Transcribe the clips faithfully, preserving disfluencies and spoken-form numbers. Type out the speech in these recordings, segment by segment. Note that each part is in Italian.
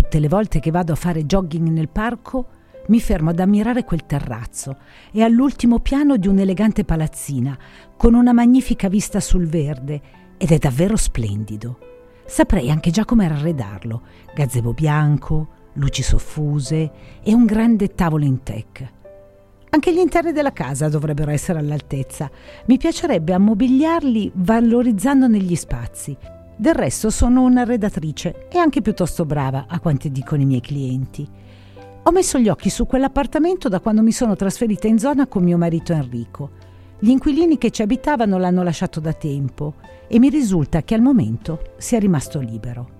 Tutte le volte che vado a fare jogging nel parco mi fermo ad ammirare quel terrazzo. È all'ultimo piano di un'elegante palazzina con una magnifica vista sul verde ed è davvero splendido. Saprei anche già come arredarlo: gazebo bianco, luci soffuse e un grande tavolo in teak. Anche gli interni della casa dovrebbero essere all'altezza. Mi piacerebbe ammobiliarli valorizzandone gli spazi. Del resto sono un'arredatrice e anche piuttosto brava, a quanti dicono i miei clienti. Ho messo gli occhi su quell'appartamento da quando mi sono trasferita in zona con mio marito Enrico. Gli inquilini che ci abitavano l'hanno lasciato da tempo e mi risulta che al momento sia rimasto libero.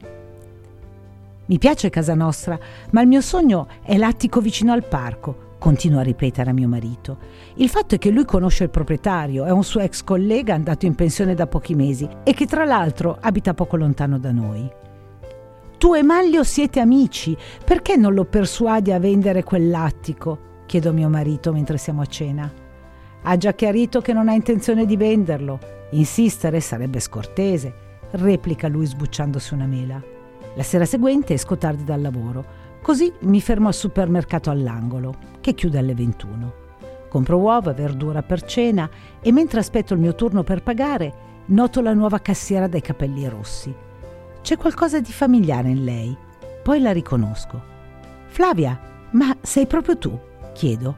Mi piace casa nostra, ma il mio sogno è l'attico vicino al parco, continuo a ripetere a mio marito. Il fatto è che lui conosce il proprietario, è un suo ex collega andato in pensione da pochi mesi e che tra l'altro abita poco lontano da noi. Tu e Manlio siete amici, perché non lo persuadi a vendere quell'attico? Chiedo a mio marito mentre siamo a cena. Ha già chiarito che non ha intenzione di venderlo. Insistere sarebbe scortese, replica lui sbucciandosi una mela. La sera seguente esco tardi dal lavoro, così mi fermo al supermercato all'angolo, che chiude alle ventuno. Compro uova, verdura per cena e mentre aspetto il mio turno per pagare, noto la nuova cassiera dai capelli rossi. C'è qualcosa di familiare in lei, poi la riconosco. Flavia, ma sei proprio tu? Chiedo.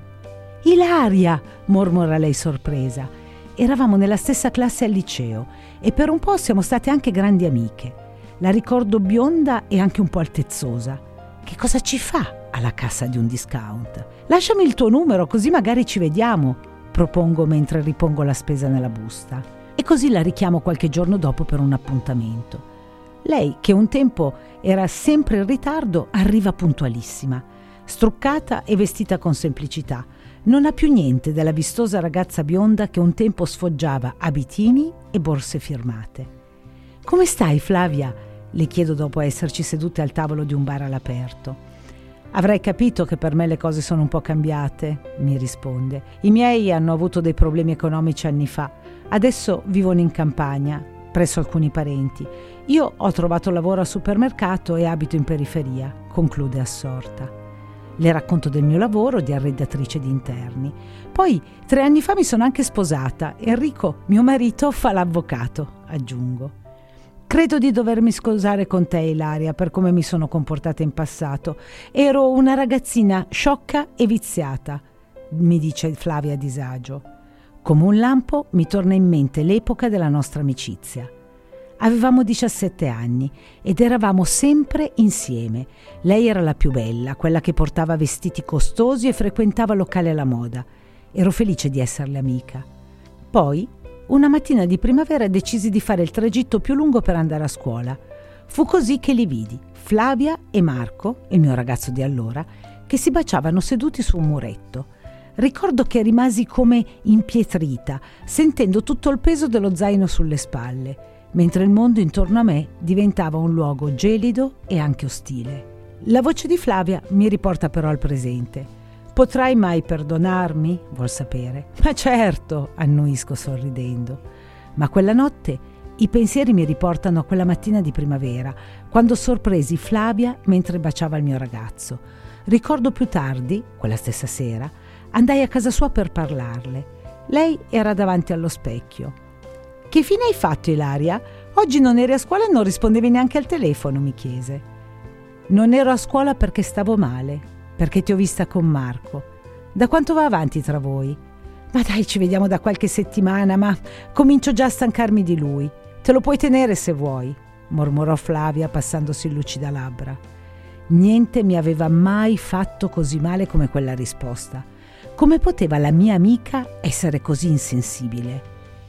Ilaria, mormora lei sorpresa. Eravamo nella stessa classe al liceo e per un po' siamo state anche grandi amiche. La ricordo bionda e anche un po' altezzosa. Che cosa ci fa alla cassa di un discount? Lasciami il tuo numero così magari ci vediamo, propongo mentre ripongo la spesa nella busta. E così la richiamo qualche giorno dopo per un appuntamento. Lei, che un tempo era sempre in ritardo, arriva puntualissima, struccata e vestita con semplicità. Non ha più niente della vistosa ragazza bionda che un tempo sfoggiava abitini e borse firmate. Come stai, Flavia? Le chiedo dopo esserci sedute al tavolo di un bar all'aperto. Avrai capito che per me le cose sono un po' cambiate, mi risponde. I miei hanno avuto dei problemi economici anni fa. Adesso vivono in campagna, presso alcuni parenti. Io ho trovato lavoro al supermercato e abito in periferia, conclude assorta. Le racconto del mio lavoro di arredatrice di interni. Poi, tre anni fa mi sono anche sposata. Enrico, mio marito, fa l'avvocato, aggiungo. Credo di dovermi scusare con te, Ilaria, per come mi sono comportata in passato. Ero una ragazzina sciocca e viziata, mi dice Flavia a disagio. Come un lampo mi torna in mente l'epoca della nostra amicizia. Avevamo diciassette anni ed eravamo sempre insieme. Lei era la più bella, quella che portava vestiti costosi e frequentava locali alla moda. Ero felice di esserle amica. Poi, una mattina di primavera decisi di fare il tragitto più lungo per andare a scuola. Fu così che li vidi, Flavia e Marco, il mio ragazzo di allora, che si baciavano seduti su un muretto. Ricordo che rimasi come impietrita, sentendo tutto il peso dello zaino sulle spalle, mentre il mondo intorno a me diventava un luogo gelido e anche ostile. La voce di Flavia mi riporta però al presente. «Potrai mai perdonarmi?» vuol sapere. «Ma certo», annuisco sorridendo. Ma quella notte i pensieri mi riportano a quella mattina di primavera, quando sorpresi Flavia mentre baciava il mio ragazzo. Ricordo più tardi, quella stessa sera, andai a casa sua per parlarle. Lei era davanti allo specchio. «Che fine hai fatto, Ilaria? Oggi non eri a scuola e non rispondevi neanche al telefono», mi chiese. «Non ero a scuola perché stavo male, perché ti ho vista con Marco. Da quanto va avanti tra voi?» «Ma dai, ci vediamo da qualche settimana, ma comincio già a stancarmi di lui. Te lo puoi tenere se vuoi», mormorò Flavia passandosi lucida labbra. Niente mi aveva mai fatto così male come quella risposta. Come poteva la mia amica essere così insensibile?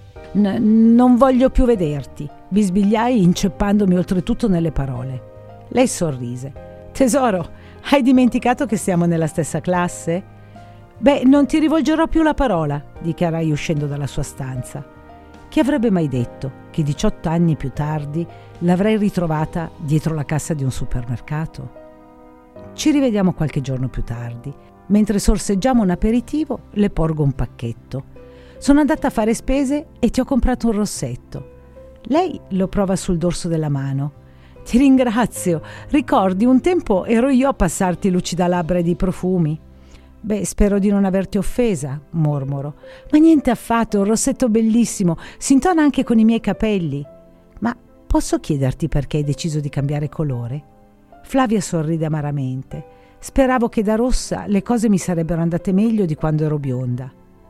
N- non voglio più vederti, bisbigliai inceppandomi oltretutto nelle parole. Lei sorrise. «Tesoro, hai dimenticato che siamo nella stessa classe?» «Beh, non ti rivolgerò più la parola», dichiarai uscendo dalla sua stanza. Chi avrebbe mai detto che diciotto anni più tardi l'avrei ritrovata dietro la cassa di un supermercato? Ci rivediamo qualche giorno più tardi. Mentre sorseggiamo un aperitivo, le porgo un pacchetto. «Sono andata a fare spese e ti ho comprato un rossetto». Lei lo prova sul dorso della mano. Ti ringrazio. Ricordi, un tempo ero io a passarti lucida labbra e di profumi. Beh, spero di non averti offesa, mormoro. Ma niente affatto, è un rossetto bellissimo, si intona anche con i miei capelli. Ma posso chiederti perché hai deciso di cambiare colore? Flavia sorride amaramente. Speravo che da rossa le cose mi sarebbero andate meglio di quando ero bionda.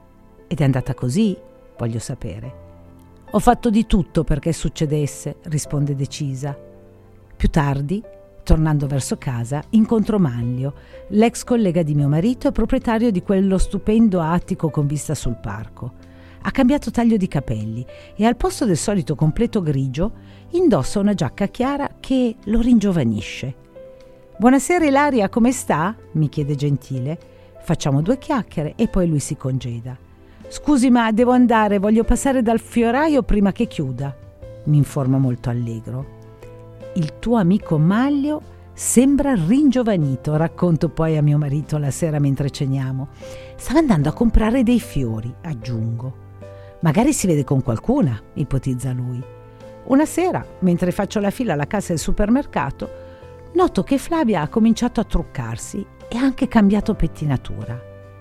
Ed è andata così? Voglio sapere. Ho fatto di tutto perché succedesse, risponde decisa. Più tardi, tornando verso casa, incontro Manlio, l'ex collega di mio marito e proprietario di quello stupendo attico con vista sul parco. Ha cambiato taglio di capelli e al posto del solito completo grigio indossa una giacca chiara che lo ringiovanisce. «Buonasera Ilaria, come sta?» mi chiede gentile. Facciamo due chiacchiere e poi lui si congeda. «Scusi, ma devo andare, voglio passare dal fioraio prima che chiuda», mi informa molto allegro. «Il tuo amico Manlio sembra ringiovanito», racconto poi a mio marito la sera mentre ceniamo. «Stava andando a comprare dei fiori», aggiungo. «Magari si vede con qualcuna», ipotizza lui. Una sera, mentre faccio la fila alla cassa del supermercato, noto che Flavia ha cominciato a truccarsi e ha anche cambiato pettinatura.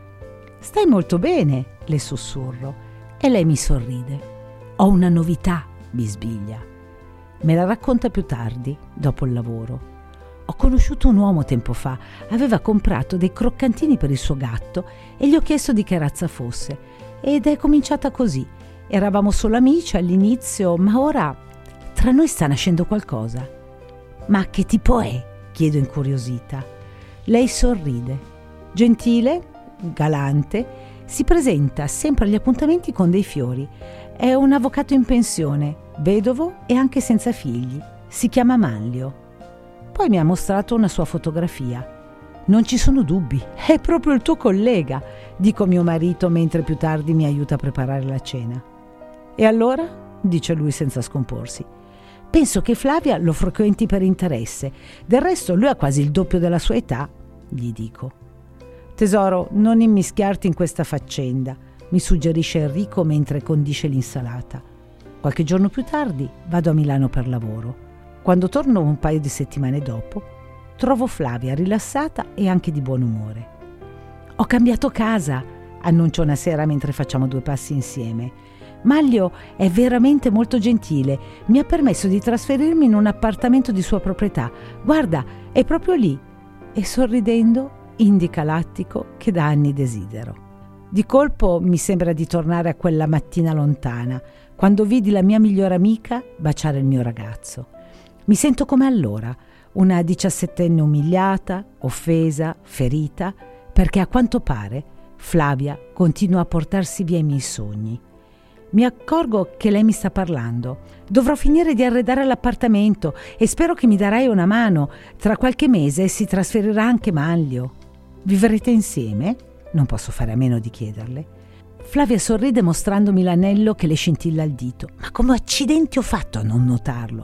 «Stai molto bene», le sussurro, e lei mi sorride. «Ho una novità», bisbiglia. Me la racconta più tardi, dopo il lavoro. «Ho conosciuto un uomo tempo fa, aveva comprato dei croccantini per il suo gatto e gli ho chiesto di che razza fosse. Ed è cominciata così. Eravamo solo amici all'inizio, ma ora tra noi sta nascendo qualcosa». «Ma che tipo è?» chiedo incuriosita. Lei sorride. Gentile, galante, si presenta sempre agli appuntamenti con dei fiori. È un avvocato in pensione, vedovo e anche senza figli. Si chiama Manlio. Poi mi ha mostrato una sua fotografia. «Non ci sono dubbi, è proprio il tuo collega», dico a mio marito mentre più tardi mi aiuta a preparare la cena. «E allora?» dice lui senza scomporsi. «Penso che Flavia lo frequenti per interesse. Del resto lui ha quasi il doppio della sua età», gli dico. «Tesoro, non immischiarti in questa faccenda», mi suggerisce Enrico mentre condisce l'insalata. Qualche giorno più tardi vado a Milano per lavoro. Quando torno un paio di settimane dopo, trovo Flavia rilassata e anche di buon umore. «Ho cambiato casa», annuncia una sera mentre facciamo due passi insieme. «Manlio è veramente molto gentile, mi ha permesso di trasferirmi in un appartamento di sua proprietà. Guarda, è proprio lì». E sorridendo indica l'attico che da anni desidero. Di colpo mi sembra di tornare a quella mattina lontana, quando vidi la mia migliore amica baciare il mio ragazzo. Mi sento come allora, una diciassettenne umiliata, offesa, ferita, perché a quanto pare Flavia continua a portarsi via i miei sogni. Mi accorgo che lei mi sta parlando. «Dovrò finire di arredare l'appartamento e spero che mi darai una mano. Tra qualche mese si trasferirà anche Manlio. Vivrete insieme?» Non posso fare a meno di chiederle. Flavia sorride mostrandomi l'anello che le scintilla al dito. «Ma come accidenti ho fatto a non notarlo?»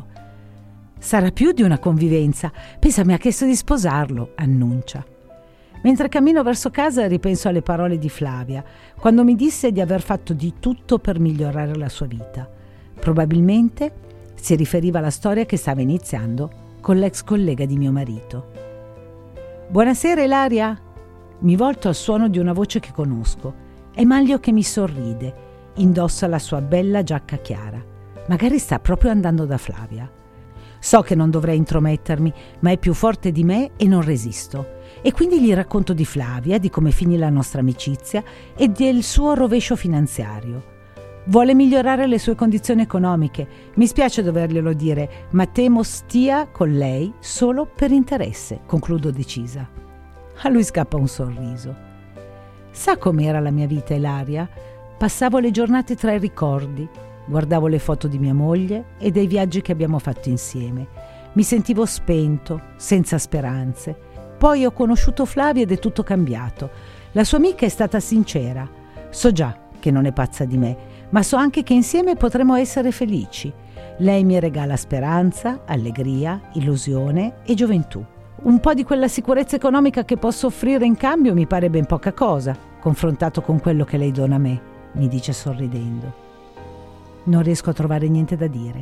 «Sarà più di una convivenza. Pensa, mi ha chiesto di sposarlo», annuncia. Mentre cammino verso casa ripenso alle parole di Flavia, quando mi disse di aver fatto di tutto per migliorare la sua vita. Probabilmente si riferiva alla storia che stava iniziando con l'ex collega di mio marito. «Buonasera Ilaria!» Mi volto al suono di una voce che conosco. È Manlio che mi sorride, indossa la sua bella giacca chiara. Magari sta proprio andando da Flavia. So che non dovrei intromettermi, ma è più forte di me e non resisto. E quindi gli racconto di Flavia, di come finì la nostra amicizia e del suo rovescio finanziario. Vuole migliorare le sue condizioni economiche. Mi spiace doverglielo dire, ma temo stia con lei solo per interesse, concludo decisa. A lui scappa un sorriso. Sa com'era la mia vita, Ilaria? Passavo le giornate tra i ricordi, guardavo le foto di mia moglie e dei viaggi che abbiamo fatto insieme. Mi sentivo spento, senza speranze. Poi ho conosciuto Flavia ed è tutto cambiato. La sua amica è stata sincera. So già che non è pazza di me, ma so anche che insieme potremo essere felici. Lei mi regala speranza, allegria, illusione e gioventù. Un po' di quella sicurezza economica che posso offrire in cambio mi pare ben poca cosa, confrontato con quello che lei dona a me, mi dice sorridendo. Non riesco a trovare niente da dire.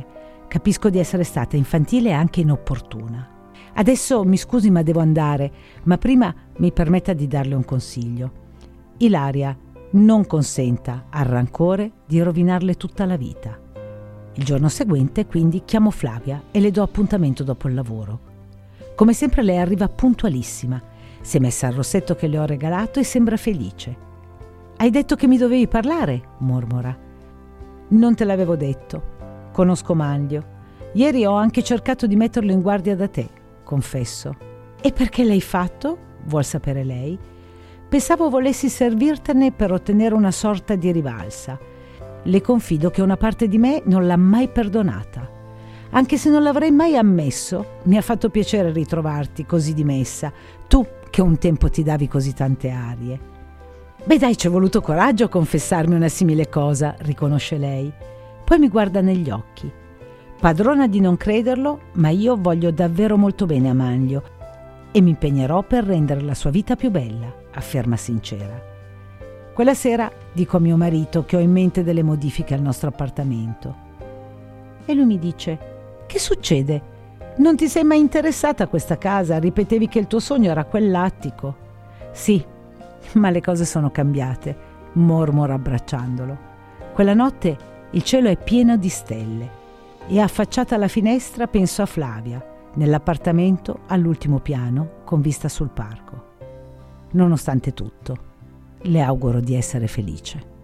Capisco di essere stata infantile e anche inopportuna. Adesso mi scusi ma devo andare, ma prima mi permetta di darle un consiglio. Ilaria, non consenta al rancore di rovinarle tutta la vita. Il giorno seguente, quindi, chiamo Flavia e le do appuntamento dopo il lavoro. Come sempre lei arriva puntualissima, si è messa il rossetto che le ho regalato e sembra felice. «Hai detto che mi dovevi parlare?» mormora. «Non te l'avevo detto. Conosco Manlio. Ieri ho anche cercato di metterlo in guardia da te, confesso». «E perché l'hai fatto?» vuol sapere lei. «Pensavo volessi servirtene per ottenere una sorta di rivalsa. Le confido che una parte di me non l'ha mai perdonata. Anche se non l'avrei mai ammesso, mi ha fatto piacere ritrovarti così dimessa, tu che un tempo ti davi così tante arie». «Beh dai, ci è voluto coraggio a confessarmi una simile cosa», riconosce lei. Poi mi guarda negli occhi. «Padrona di non crederlo, ma io voglio davvero molto bene a Manlio e mi impegnerò per rendere la sua vita più bella», afferma sincera. Quella sera dico a mio marito che ho in mente delle modifiche al nostro appartamento. E lui mi dice: «Che succede? Non ti sei mai interessata a questa casa? Ripetevi che il tuo sogno era quell'attico». «Sì, ma le cose sono cambiate», mormora abbracciandolo. Quella notte il cielo è pieno di stelle e affacciata alla finestra penso a Flavia, nell'appartamento all'ultimo piano con vista sul parco. Nonostante tutto, le auguro di essere felice.